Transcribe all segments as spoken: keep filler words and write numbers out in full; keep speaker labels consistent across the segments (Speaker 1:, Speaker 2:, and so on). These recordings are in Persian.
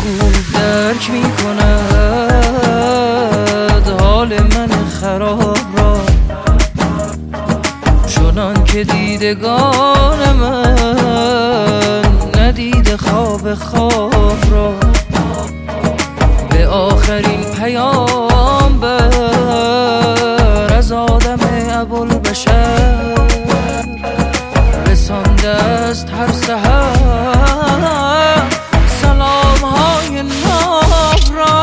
Speaker 1: خوب درک می کند حال من خراب را، چنان که دیدگان من ندیده خواب خواب را. به آخرین پیامبر از آدم ابوالبشر رسانده است هر سحر سلام های ناب را.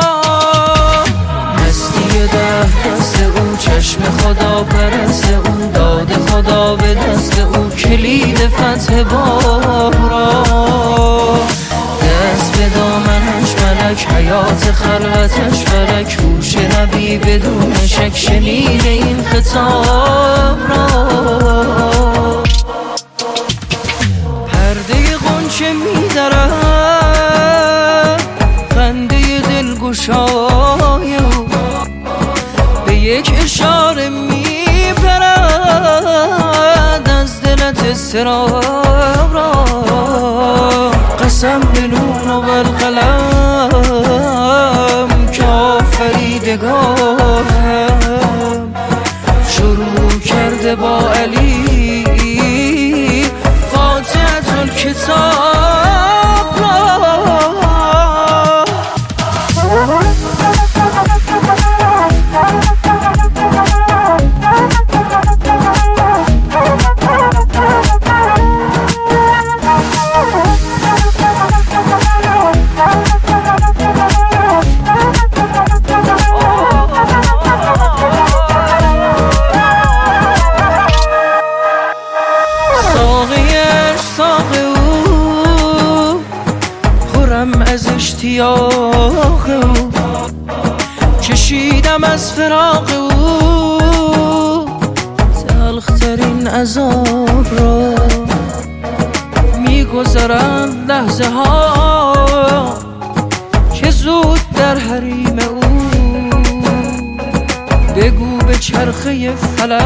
Speaker 1: مستی ده دست او، چشم خدا پرست او، داد خدا به دست او، کلید فتح باب را. دست به دامنش ملک، حیات خلوتش فلک، هوش نبی بدون شک شنید این خطاب را. پرده غنچه می درد خنده دلگشای او، به یک اشاره می برد از دلت اضطراب را. قسم به نون و بالقلم که آفریدگارم شروع کرده با علی فاتحة الکتاب را. از اشتیاق او کشیدم از فراق او تلخترین عذاب را. میگذرند لحظه ها که زود در حریم او، بگو به چرخه فلک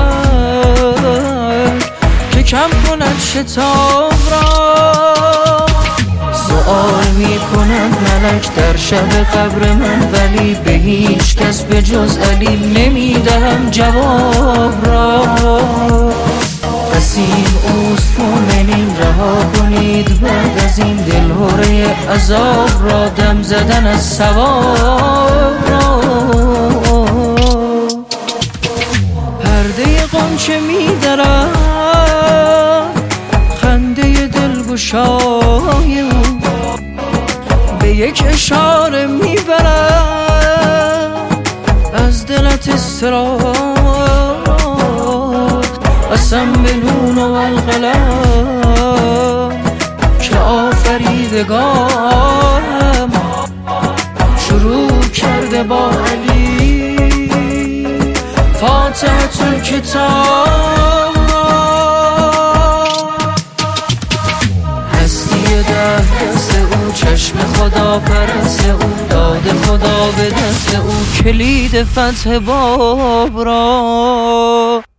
Speaker 1: که کم کند شتاب را. سؤال می کند ملک در شب قبر من، ولی به هیچ کس به جز علی نمی دهم جواب را. قسیم اوست مومنین رها کنید بعد از این دلهره عذاب را، دم زدن از ثواب را. پرده غنچه می درد خنده دلگشای او، به یک اشاره میبرد از دلت اضطراب. قسم به نون و القلم که آفریدگارم شروع کرده با علی فاتحة الکتاب. دست او، چشم خدا پرست او، داد خدا به دست او، کلید فتح باب را.